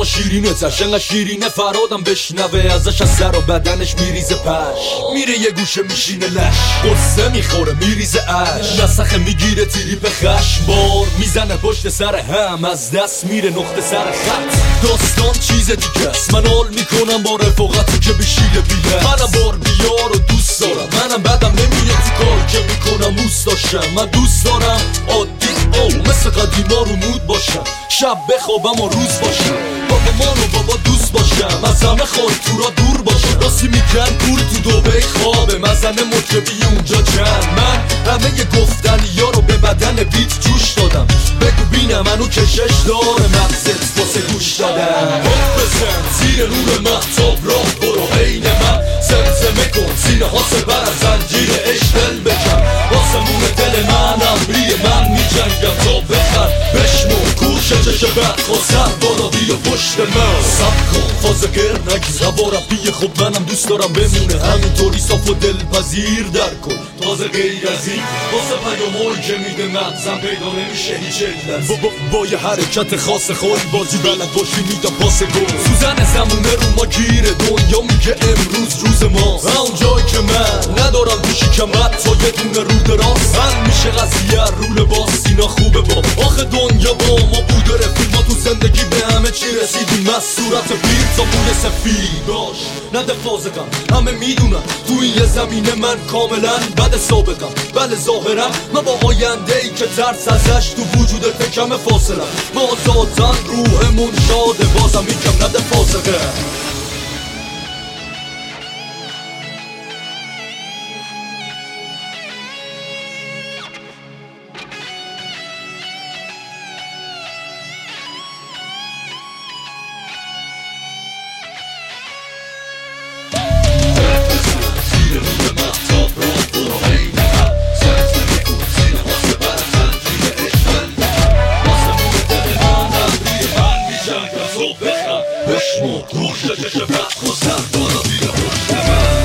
با شیرینتش انقدر شیرینه فرادم بشنوه ازش از سر و بدنش میریزه پش میره یه گوشه میشینه لش قصه میخوره میریزه اش نسخه میگیره تریپ خشبار میزنه پشت سر هم از دست میره نقطه سر خط داستان چیز دیگه است من حال میکنم با رفاقتی که بشیله بیه منم بار بیار و دوست دارم منم بدم نمیاد تو کار که میکنم موس داشتم من دوست دارم عادی مثل قدیما رو مود باشم شب بخوابم و روز باشم بابا مان و بابا دوست باشم از همه خواهی تو را دور باشم راستی میگن پول تو دوبه خوابه مزنه مرکبی اونجا چند من همه گفتنی ها رو به بدن بیت جوش دادم بگو بینم منو کشش داره مغزت واسه گوش دادم بزن زیر نور مهتاب راه برو عین من زمزمه کن سینه ها سپر از زنجیر عشق دل بکن آسمون دل منم ریه من میجنگم تا بخر بشمون کوشه چشه بد خواستر بالا بیا پشت من سب کن فاز گر نگی زبارم بیه خب منم دوست دارم بمونه همینطوری صاف و دلپذیر در کن تازه غیر از این واسه پیامایی که میده مغزم پیدا نمیشه هیچ علت با یه حرکت خاص خواهی بازی بلد باشی میدم پاس گل سوزن زمونه رو ما گیره دنیا میگه امروز روز ماست اون جایی که من ندارم تو شکمت تا یه دونه رو دراز من میشه قضیه رو لباس اینا خوبه با آخه دنیا با ما بوده رفیق ما تو زندگی به همه چی رسیدیم از صورت پیر تا موی سفید باش نده فازقم همه میدونن تو این یه زمینه من کاملا بد سابقم بله ظاهرم من با آینده ای که ترس ازش تو وجودت کم فاصله ما ذاتن روحمون شاده بازم میگم نده فازقه بشمون روش چشه بد خواستر بالا بیا پشت من